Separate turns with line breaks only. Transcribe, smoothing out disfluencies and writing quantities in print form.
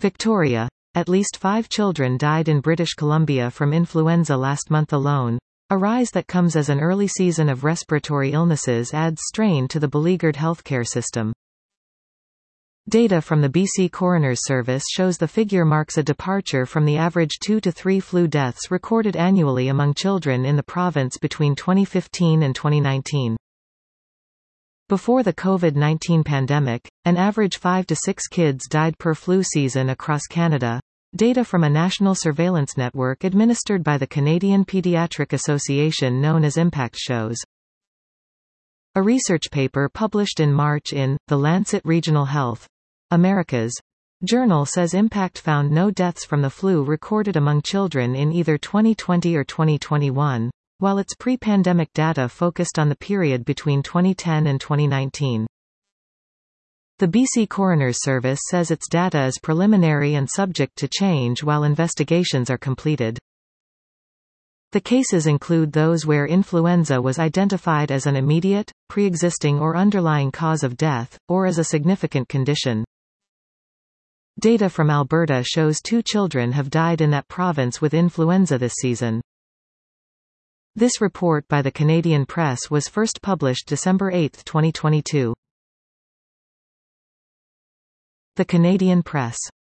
Victoria. At least 5 children died in British Columbia from influenza last month alone. A rise that comes as an early season of respiratory illnesses adds strain to the beleaguered healthcare system. Data from the BC Coroner's Service shows the figure marks a departure from the average 2 to 3 flu deaths recorded annually among children in the province between 2015 and 2019. Before the COVID-19 pandemic, an average 5 to 6 kids died per flu season across Canada. Data from a national surveillance network administered by the Canadian Pediatric Association known as IMPACT shows. A research paper published in March in The Lancet Regional Health Americas journal says IMPACT found no deaths from the flu recorded among children in either 2020 or 2021, while its pre-pandemic data focused on the period between 2010 and 2019. The BC Coroner's Service says its data is preliminary and subject to change while investigations are completed. The cases include those where influenza was identified as an immediate, pre-existing or underlying cause of death, or as a significant condition. Data from Alberta shows 2 children have died in that province with influenza this season. This report by the Canadian Press was first published December 8, 2022. The Canadian Press.